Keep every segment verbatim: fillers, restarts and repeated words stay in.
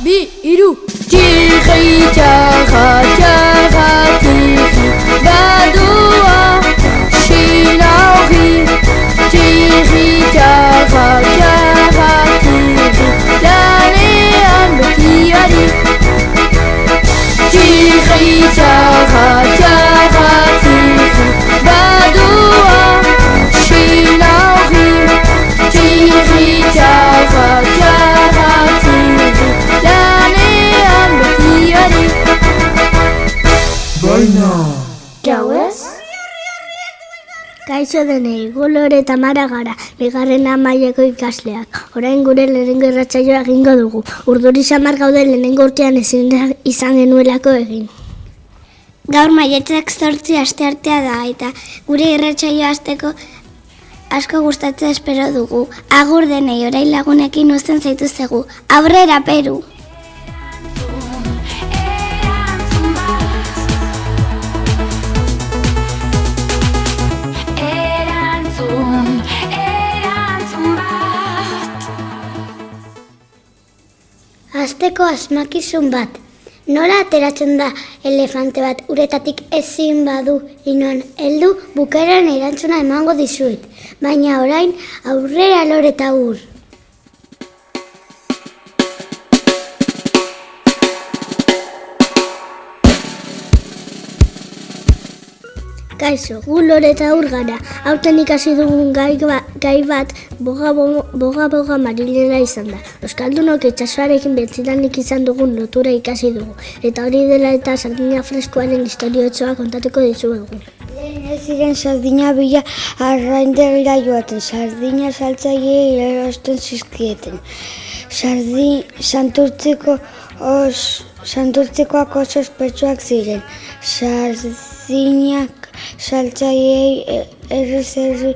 bi, iru. Tiri, tara, tara, tiri, badoa, shinauri. Tiri, tara, tara, tiri, lanean betiari. Tiri, tara, tara, tiri, badoa, shinauri. Tiri, tara, tara, tiri, lanean betiari. Baina! Jau ez? Kaixo denei, gu Lore eta Mara gara, bigarren mailako ikasleak. Orain gure lehenengo irratsaioa egingo dugu. Urduri samar gaude lehenengo urtean ezin izan genuelako egin. Gaur maiatzak zortzi asteartea da eta gure irratsaioa hasteko asko gustatzea espero dugu. Agur denei, orain lagunekin uzten zaituztegu. Aurrera, Peru! Azteko asmakizun bat. Nola ateratzen da elefante bat uretatik ezin badu inon heldu, bukaeran erantzuna emango dizuet. Baina orain aurrera Lore eta Ur. Kaixo, gu Lore eta Ur gara. Aurten ikasi dugun gai, ba, gai bat boga boga, boga marinera izan da. Euskaldunok itsasoarekin betzidanik izan dugun lotura ikasi dugu. Eta hori dela eta sardina freskoaren historiotxoa kontatuko dizuegu. Lehen ez ziren sardina bila arraindegira joaten, sardina saltzaileei erosten zizkieten. Sardi, santurtziko os, santurtzikoak oso ospetsuak ziren. Sardinak saltzaileei errez erri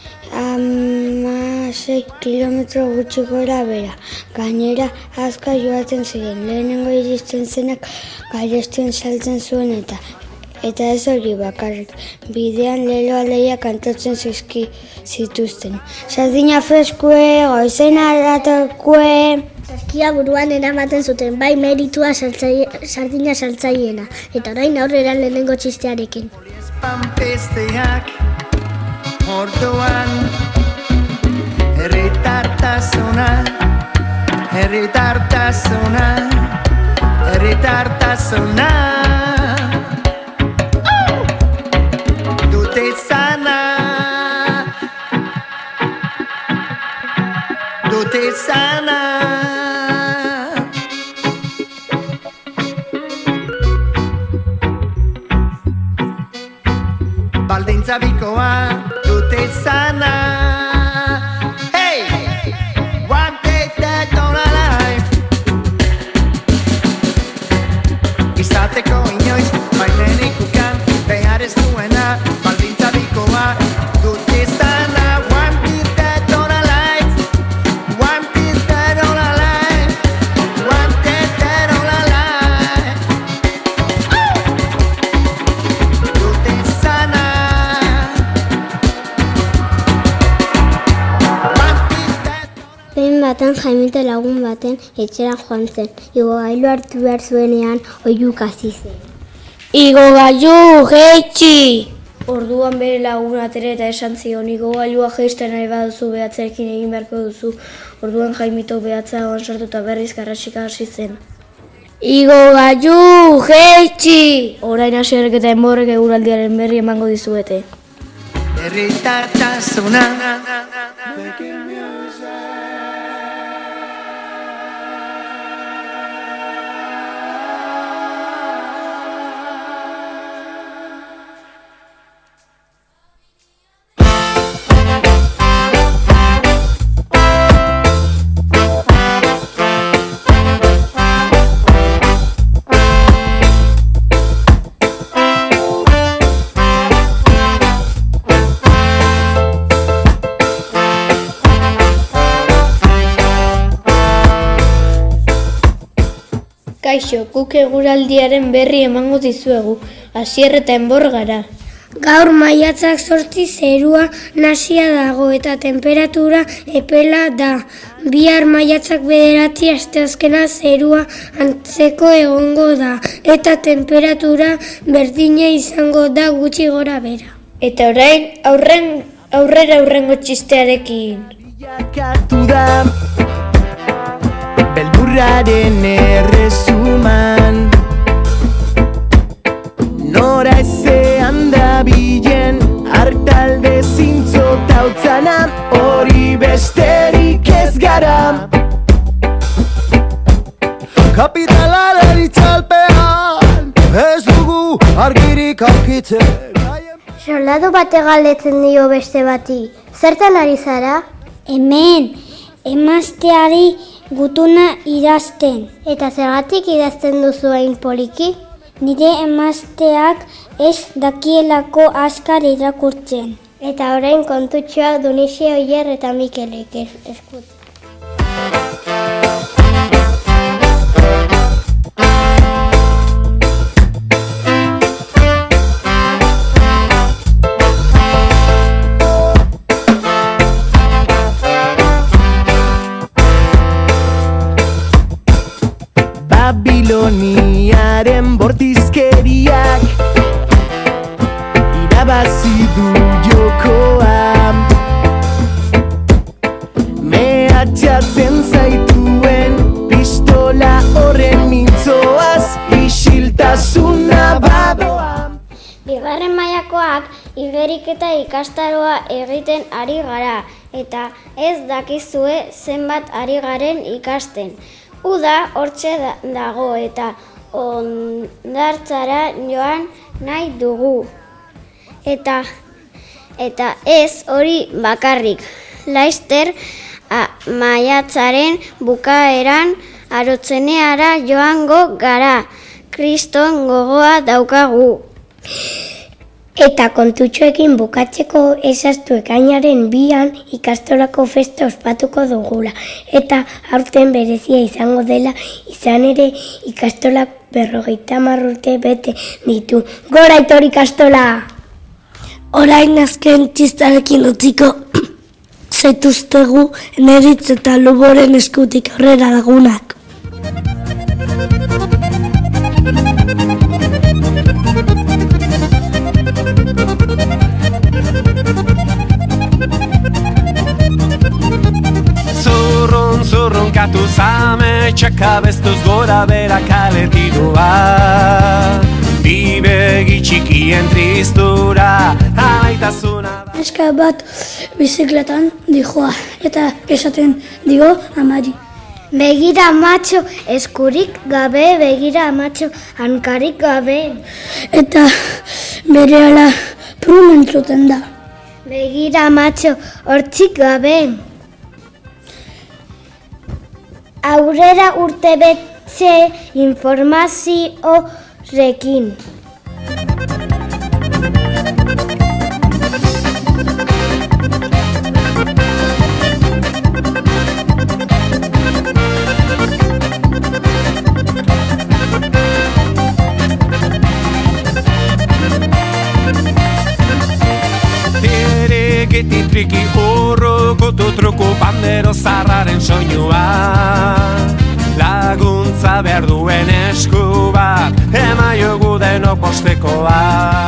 hamasei kilometro gutxi gora bera. Gainera azka joaten ziren, lehenengo iristen zenak gairestien saltzen zuen eta eta ez hori bakarrik, bidean lelo aleia kantatzen zizki zituzten. Sardina freskue, goizen aratakue... Saskia buruan eramaten zuten, bai meritua saltzaile, sardina saltzaileena, eta orain aurrera lehenengo txistearekin. Panpesteak orduan herritartasuna, herritartasuna, herritartasuna dute izana, dute izana. Baldintza bikoa dute izana. Hey! One day dead on a life. Izateko inoiz, bailenik ukan, behar ez duena. Baldintza bikoa dute izana. One day dead on a life. One day dead on a life. One day dead on a life. Dute izana. Behin baten Jaimite lagun baten etxera joan zen. Igogailu hartu behar zuenean oihuk hasi zen. Igogailu, jeitsi! Orduan bere lagun atera eta esan zion, igogailua jeisten nahi baduzu behatzerekin egin beharko duzu. Orduan Jaimito behatza egon sartu eta berriz garrasika hasi zen. Igogailu, jeitsi! Orain hasierrek eta enborrek eguraldiaren berri emango dizuete. Herritartasuna. Kaixo, guk eguraldiaren berri emango dizuegu, Asier eta Enbor gara. Gaur maiatzak zortzi zerua nasia dago eta temperatura epela da. Bihar maiatzak bederatzi asteazkena zerua antzeko egongo da eta temperatura berdina izango da gutxi gora bera. Eta orain aurren aurrera aurrengo txistearekin. Bilakatu da beldurraren erresuman, nora ezean da bilen hartalde zintzo tautzana, hori besterik ez gara. Kapitalaren itzalpean ez dugu argirik aurkitzen. Soldadu bate galdetzen dio beste bati, zertan ari zara? Hemen, emazteari gutuna idazten. Eta zergatik idazten duzu hain poliki? Nire emazteak ez dakielako azkar irakurtzen. Eta orain kontutxoa Dunixe, Oier eta Mikelek eskut. Babiloniaren bortizkeriak irabazi du jokoa, mehatxatzen zaituen pistola horren mintzoaz isiltasuna badoa. Bigarren mailakoak igeriketa ikastaroa egiten ari gara eta ez dakizue zenbat ari garen ikasten. Uda hortxe dago eta hondartzara joan nahi dugu. Eta eta ez hori bakarrik. Laster maiatzaren bukaeran arotzeneara joango gara. Kriston gogoa daukagu. Eta kontutxoekin bukatzeko ezaztu ekainaren bian ikastolako festa ospatuko dugula. Eta aurten berezia izango dela, izan ere ikastolak berrogeita hamar urte bete ditu. Gora Aitor ikastola! Orain azken txistarekin utziko zaituztegu Neritz eta Luboren eskutik aurrera lagunak. Zurrun, zurrun katu zame, txakabestuz gora bera kaletirua. Bi begi txikien tristura, amaitasuna da. Neska bat bizikletan dijoa eta esaten dio amari. Begira matxo eskurik gabe, begira matxo hankarik gabe. Eta berehala prun entzuten da. Begira matxo hortzik gabe. Aurrera urte betxe informaziorekin. Triki triki urru kutu truku pandero zarraren soinua, laguntza behar duen esku bat emaiogu denok postekoa.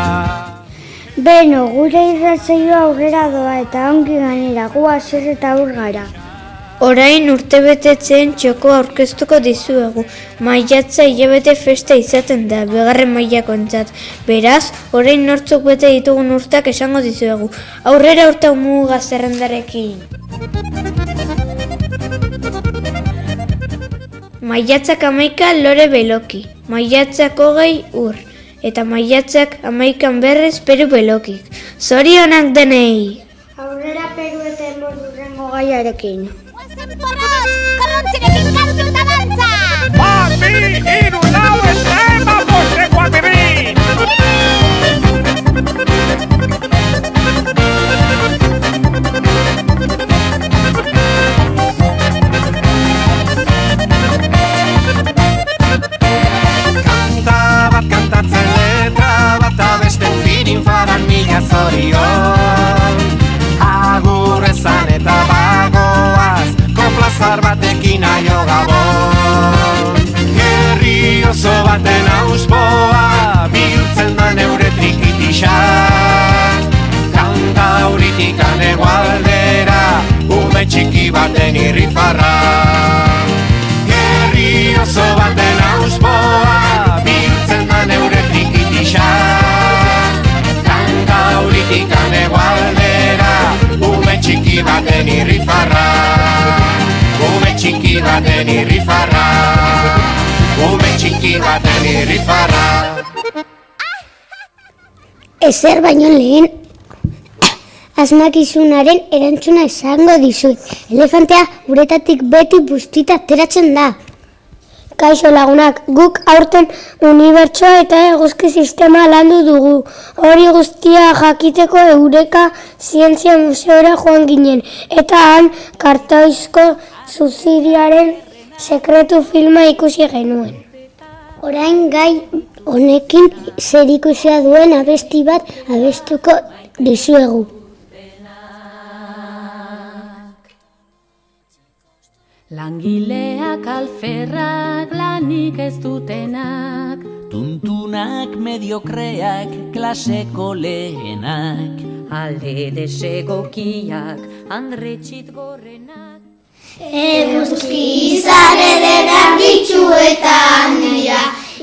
Beno, gure irratsaioa aurrera doa eta ongi gainera gu haser eta aur gara. Orain urtebetetzen txokoa aurkeztuko dizuegu. Maiatza hilabete festa izaten da, bigarren mailakoentzat. Beraz, orain nortzuk bete ditugun urtak esango dizuegu. Aurrera urta muga zerrendarekin. Maiatzak hamaika Lore Beloki, maiatzak hogei Ur, eta maiatzak hamaikan berrez Peru Belokik. Zorionak denei! Aurrera Peru eta enbordurrengo gaiarekin. Porros, korrontzirekin kantu eta dantza! Bat, bi, hiru, lau, eta ema bosteko albirin! Kanta bat kantatzen letra bat abesten firin faran mila zorion. Agur ezan eta bagoaz, konplazara baten irrifarra, ume txiki baten irrifarra. Ezer baino lehen asmakizunaren erantzuna esango dizut. Elefantea uretatik beti bustita ateratzen da. Kaixo lagunak, guk aurten unibertsoa eta eguzki sistema landu dugu. Hori guztia jakiteko Eureka Zientzia Museora joan ginen, eta han kartoizko zuziriaren sekretu filma ikusi genuen. Orain gai honekin zerikusia duen abesti bat abestuko dizuegu. Langileak alferrak lanik ez dutenak, tuntunak mediokreak klaseko lehenak, alde desegokiak handretxit gorrenak. Eguzki izar ederrak ditxu eta handia,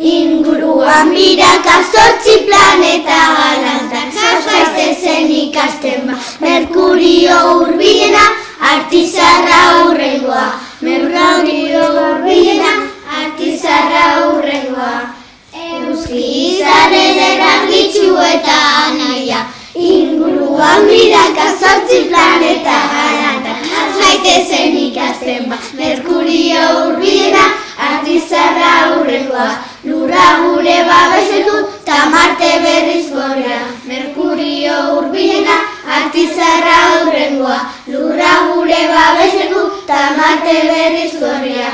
inguruan biraka zortzi planeta galantak, zazkaitezen ikasten ba, Merkurio hurbilena, Artizarra hurrengoa, Merkurio hurbilena, Artizarra hurrengoa. Eguzki izar ederrak ditxu eta handia, inguruan biraka zortzi planeta galantak, zazkaitezen ikasten ba, Merkurio hurbilena, Artizarra hurrengoa. Lurra gure babeseku, ta Marte berriz gorria, Merkurio hurbilena, Artizarra hurrengoa. Lurra gure babeseku, ta Marte berriz gorria.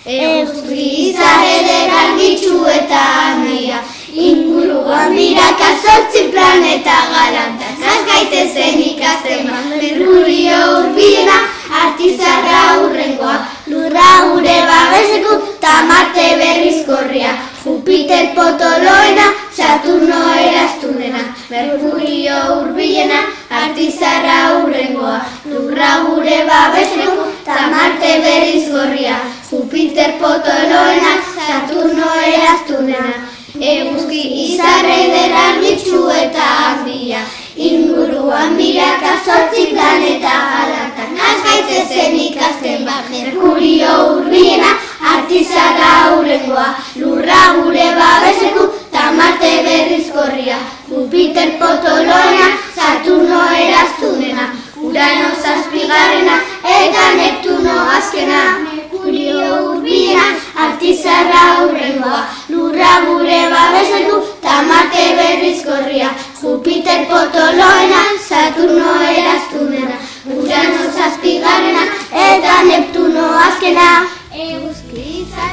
Eguzki izar ederrak ditxu eta handia, inguruan biraka zortzi planeta galantak, zazkaitezen ikasten ba, Merkurio hurbilena, Artizarra hurrengoa. Lurra gure babeseku, ta Marte berriz gorria, Jupiter potoloena, Saturno eraztunena, Merkurio hurbilena, Artizarra hurrengoa. Lurra gure babeseku, ta Marte berriz gorria, Jupiter potoloena, Saturno eraztunena. Eguzki izar ederrak ditxu eta handia, inguruan biraka zortzi planeta galantak, zazkaitezen ikasten ba, Merkurio hurbilena, Artizarra hurrengoa. Lurra gure babeseku, ta Marte berriz gorria, Jupiter potoloena, Saturno eraztunena. Urano zazpigarrena eta Neptuno azkena, Merkurio hurbilena, Artizarra hurrengoa. Lurra gure babeseku, ta Marte berriz gorria, Jupiter potoloena, Saturno eraztunena. Urano zazpigarrena eta Neptuno azkena. Eguzki izar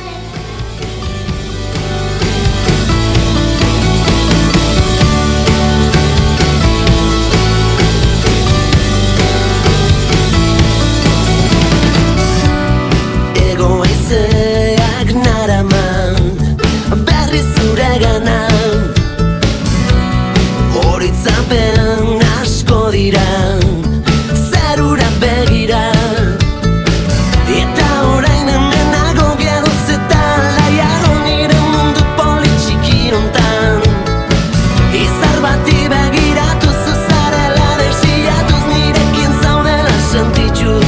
Egoizeak naraman berri zure gana, horitzapen asko dira zerura begira, eta orain hemen nago geroz eta laiago nire mundu politxikirontan. Izar bati begiratu zuzarela desiatuz, nirekin zaudela sentitxuz.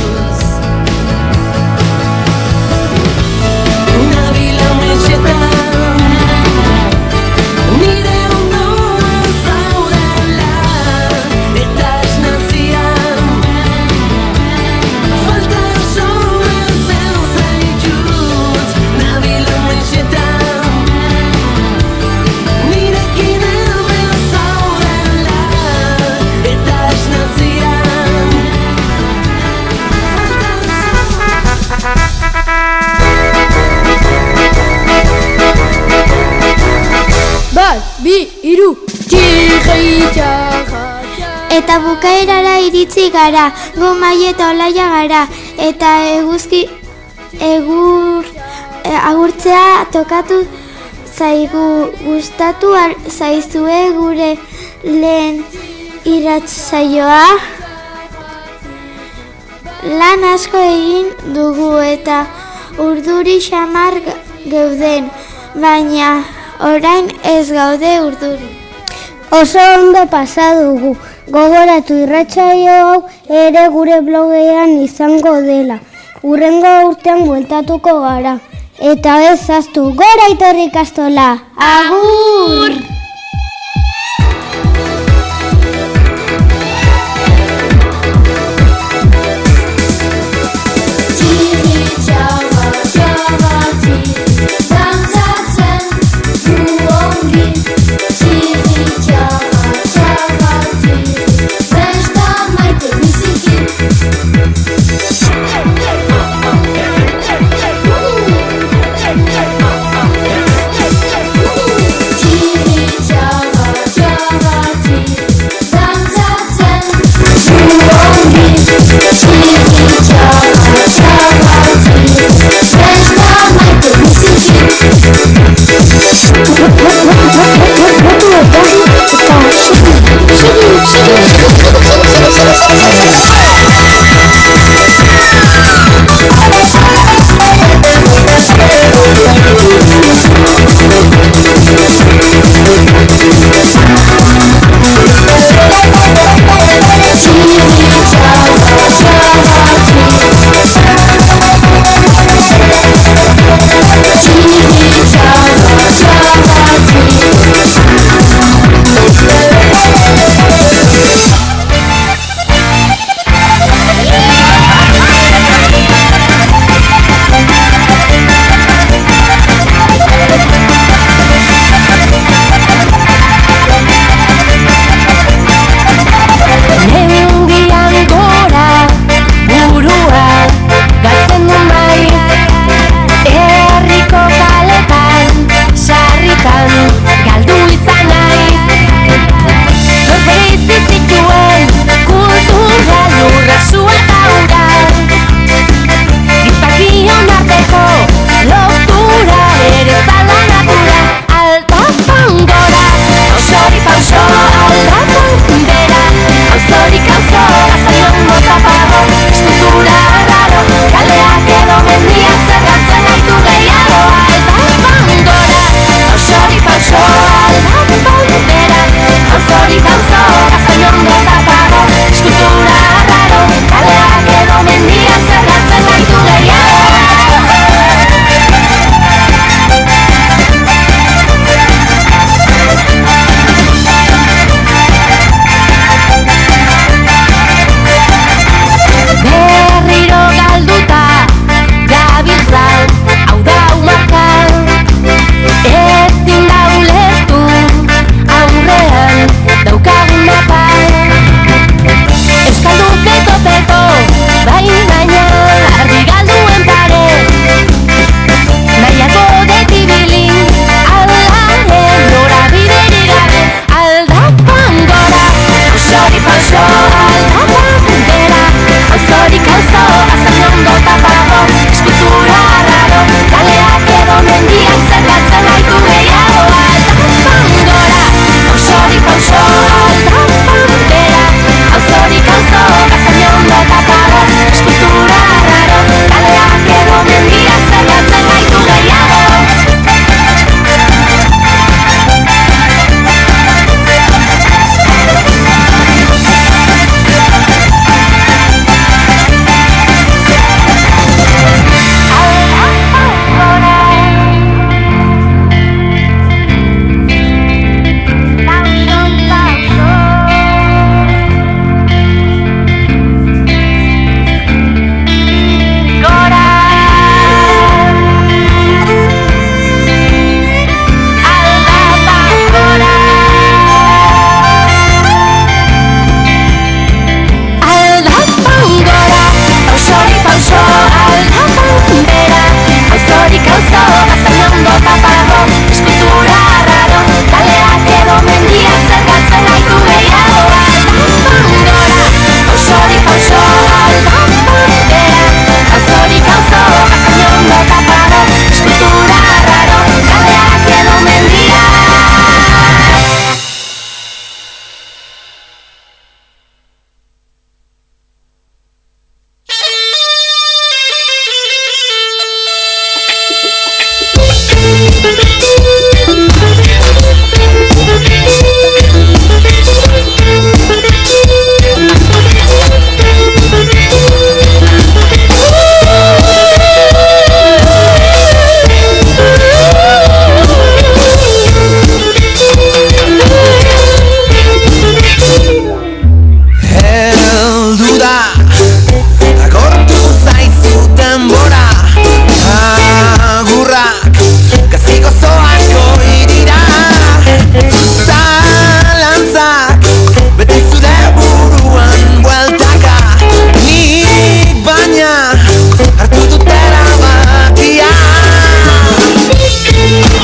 Eta bukaerara iritsi gara, gu Mai eta Olaia gara, eta eguzki egur e, agurtzea tokatu zaigu. Gustatu zaizue gure lehen irratsaioa? Lan asko egin dugu eta urduri xamar geuden, baina orain ez gaude urduri. Oso ondo pasa dugu. Gogoratu irratsaio hau ere gure blogean izango dela. urrengo urtean bueltatuko gara. Eta ez zaztu, gora Aitor ikastola! Agur! Txiri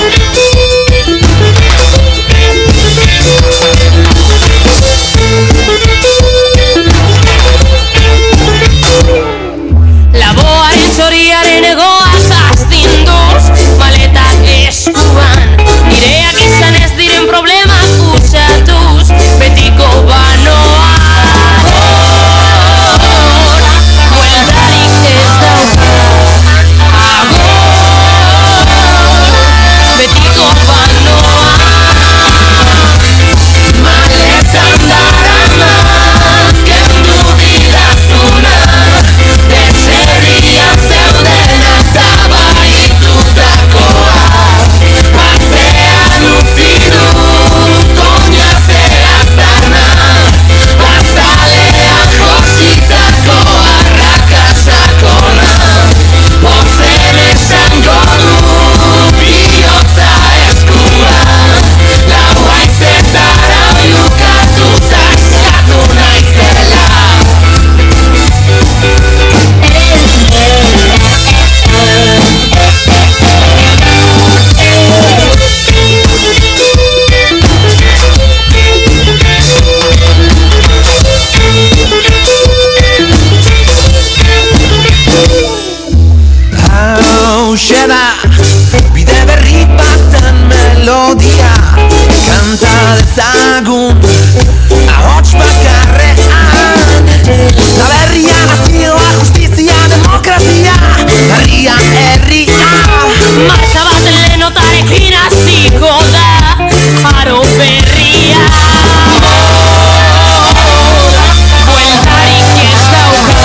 Laboaren txoriaren egoaz astinduz, maletak eskuan, nireak izan ez diren problemak usatuz, betiko banoa. Bueltarik ez dauka, betiko banoa. Maletan darama, kendu didazuna, deserrian zeudena tabaitutakoa. Atzean utzi dut oinazea aztarna, azalean jositako arrakasakona. Ozen esango du bihotza eskuan, lau haizetara oiukatu zaskatu naizela. Hauxe da, bide berri baten melodia, kanta dezagun ahots bakarrean. La berria, nazioa, justizia, demokrazia, herria, herria. Martxa bat lehenotarekin hasiko da, aro berria. Bueltarik ez dauka,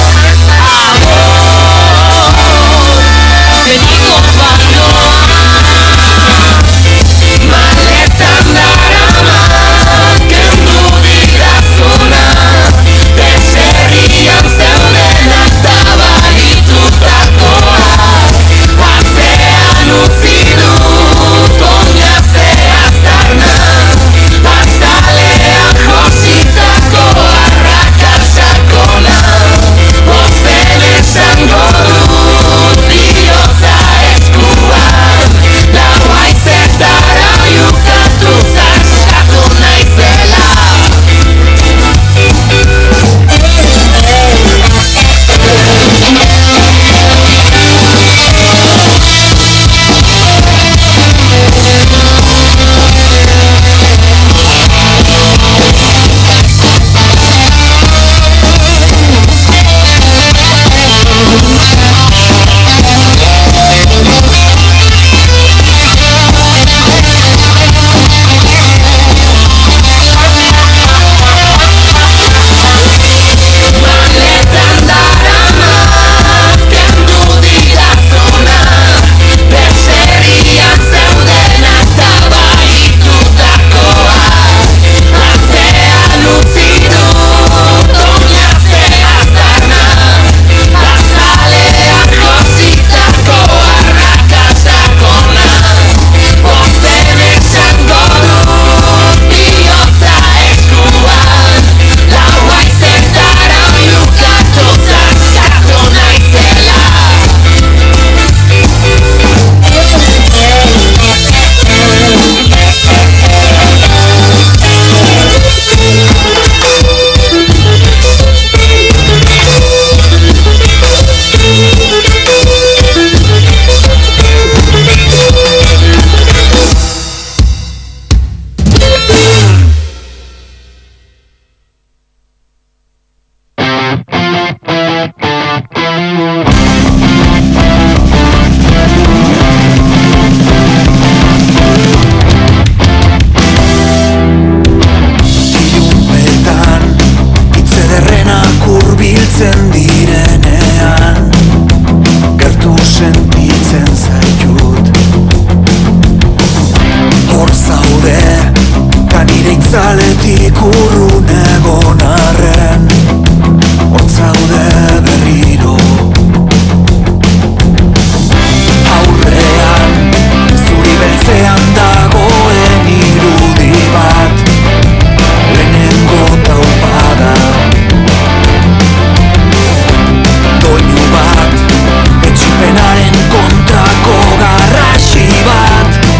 betiko banoa. Maletan darama, kendu didazuna, deserrian zeudena tabaitutakoa. Atzean utzi dut oinazea aztarna, azalean jositako arrakasakona. Ozen esango dut bihotza eskuan, lau haizetara oiukatu zaskatu naizela. Maletan darama, kendu didazuna, deserrian zeudena tabaitutakoa. Atzean utzi dut oinazea aztarna, azalean jositako arrakasakona. Ozen esango dut bihotza eskuan, lau haizetara oiukatu zaskatu naizela. Ilunpetan, itzederrenak hurbiltzen direnean, gertu sentitzen zaitut. Hor zaude, ta nire itzaletik urrun egon arren, hor zaude berriro. Aurrean, zuri beltzean dagoen irudi bat, lehenengo taupada. Doinu bat, etxipenaren kontrako garrasi bat,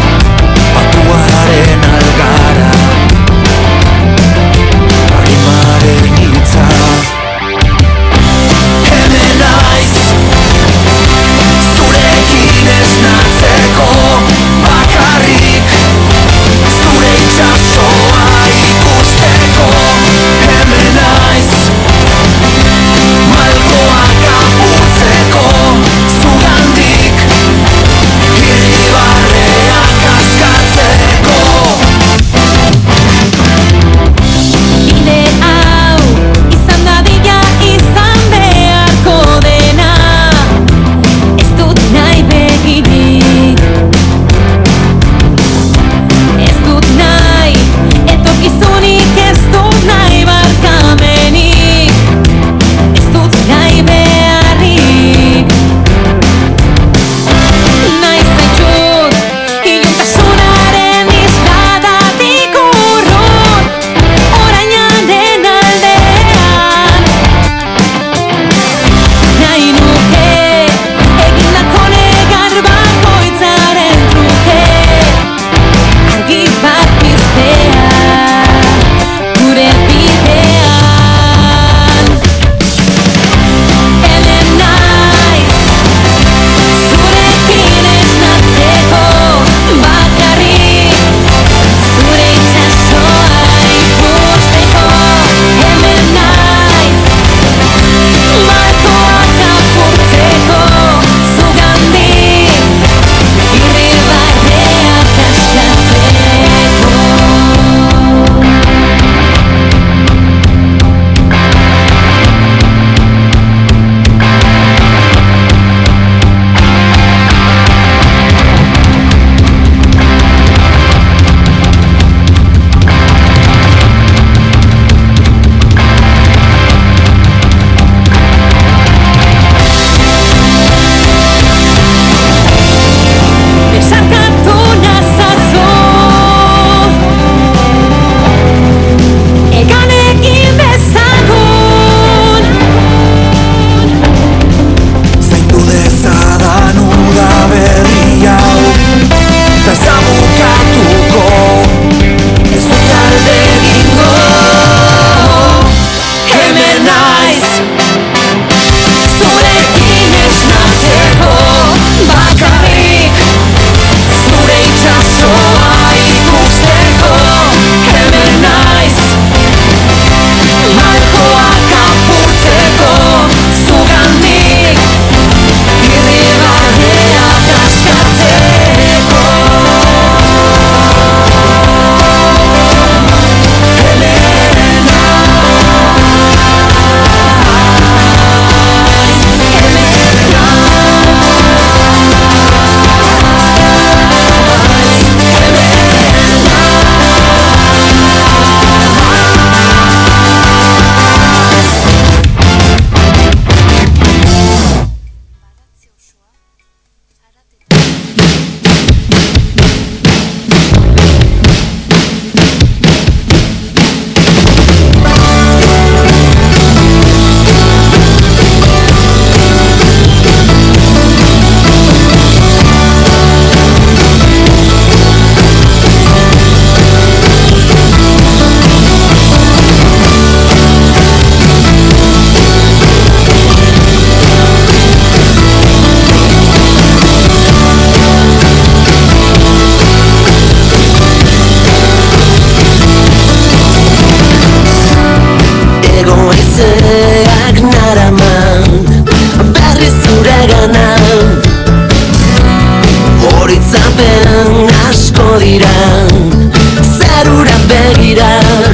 dira, zerura begira.